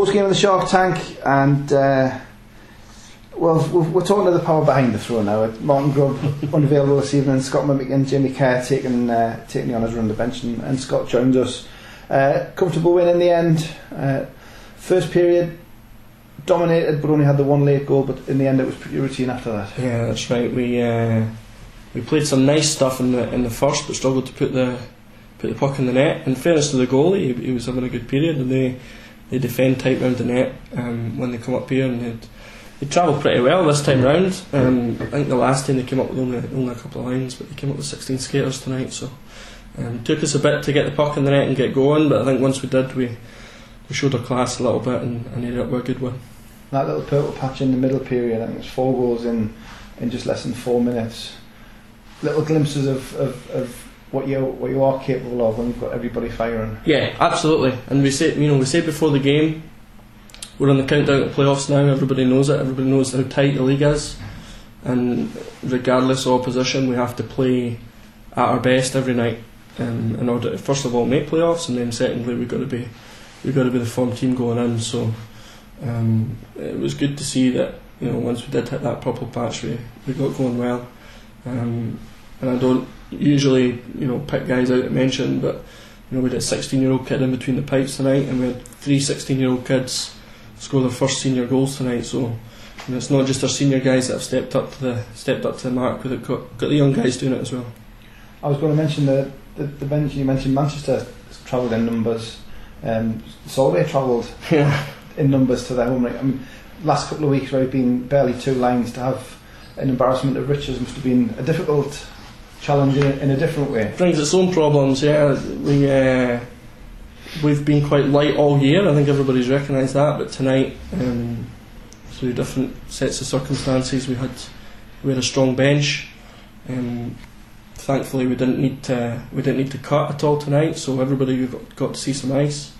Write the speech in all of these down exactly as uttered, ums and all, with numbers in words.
post game of the Shark Tank, and uh, well, we're talking to the power behind the throne now. Martin Grubb unavailable this evening. Scott Mimmick and Jamie Kerr taking uh, taking the honours around the bench, and, and Scott joins us. Uh, comfortable win in the end. Uh, first period dominated, but only had the one late goal. But in the end, it was pretty routine after that. Yeah, that's right. We uh, we played some nice stuff in the in the first, but struggled to put the put the puck in the net. In fairness to the goalie, he, he was having a good period, and they they defend tight round the net um, when they come up here, and they'd, they travelled pretty well this time round. Um, I think the last time they came up with only only a couple of lines, but they came up with sixteen skaters tonight. So um, it took us a bit to get the puck in the net and get going, but I think once we did, we we showed our class a little bit and, and ended up with a good win. That little purple patch in the middle period, I think it was four goals in in just less than four minutes. Little glimpses of, of, of what you what you are capable of when you've got everybody firing. Yeah, absolutely. And we said, you know, we said before the game, we're on the countdown to playoffs now. Everybody knows it. Everybody knows how tight the league is, and regardless of opposition, we have to play at our best every night um, in order to, first of all, make playoffs, and then secondly, we've got to be we've got to be the form team going in. So um, it was good to see that, you know, once we did hit that purple patch, we we got going well. Um, and I don't usually, you know, pick guys out to mention, but you know, we had a sixteen year old kid in between the pipes tonight, and we had three sixteen year old kids score their first senior goals tonight. So you know, it's not just our senior guys that have stepped up to the stepped up to the mark, we've got, got the young guys doing it as well. I was going to mention the the, the bench. You mentioned Manchester travelled in numbers. Um, Solvay travelled yeah. in numbers to their home. I mean, last couple of weeks where it's been barely two lines, to have an embarrassment of riches must have been a difficult challenge in a, in a different way. It brings its own problems. Yeah, we uh, we've been quite light all year. I think everybody's recognised that. But tonight, um, through different sets of circumstances, we had we had a strong bench. Um, thankfully, we didn't need to we didn't need to cut at all tonight. So everybody got, got to see some ice,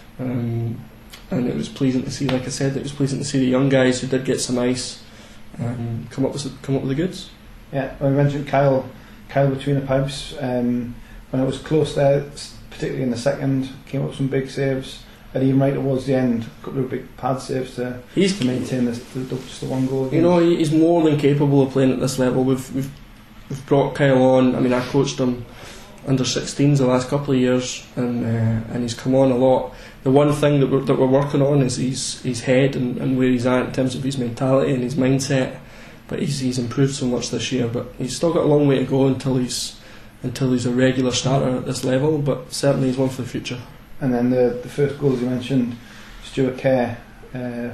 um, and it was pleasing to see. Like I said, it was pleasing to see the young guys who did get some ice um, come up with come up with the goods. Yeah, I mentioned Kyle. Kyle between the pipes, um, when it was close there, particularly in the second, came up with some big saves, and even right towards the end, a couple of big pad saves to, he's, to maintain the, the, just the one goal again. You know, he's more than capable of playing at this level. We've we've we've brought Kyle on. I mean, I coached him under sixteens the last couple of years, and uh, and he's come on a lot. The one thing that we're that we're working on is his his head and, and where he's at in terms of his mentality and his mindset. But he's he's improved so much this year, but he's still got a long way to go until he's until he's a regular starter at this level. But certainly he's one for the future. And then the the first goals you mentioned, Stuart Kerr, uh,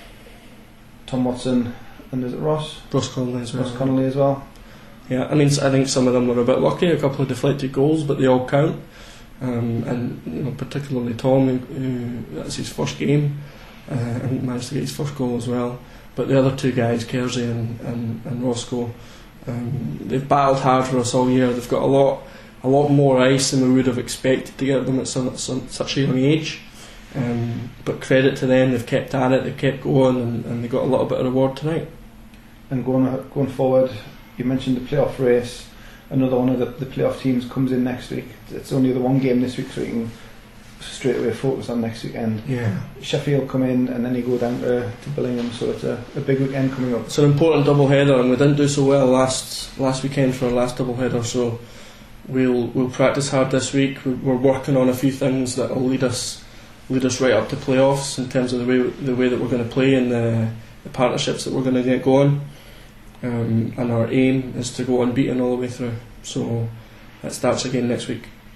Tom Watson, and is it Ross? Ross Connolly as well. Ross Connolly as well. Yeah, I mean, I think some of them were a bit lucky. A couple of deflected goals, but they all count. Um, and you know, particularly Tom, who, who that's his first game, uh, and managed to get his first goal as well. But the other two guys, Kersey and, and, and Roscoe, um, they've battled hard for us all year. They've got a lot a lot more ice than we would have expected to get them at some, some, such a young age. Um, but credit to them, they've kept at it, they've kept going, and, and they got a little bit of reward tonight. And going going forward, you mentioned the playoff race. Another one of the, the playoff teams comes in next week. It's only the one game this week, so we can straight away focus on next weekend. Yeah. Sheffield come in, and then you go down to, to Billingham, so it's a, a big weekend coming up. It's an important double header, and we didn't do so well last last weekend for our last double header, so we'll we'll practice hard this week. We're working on a few things that will lead us lead us right up to playoffs in terms of the way the way that we're going to play and the, the partnerships that we're going to get going. Um, and our aim is to go unbeaten all the way through. So that starts again next week.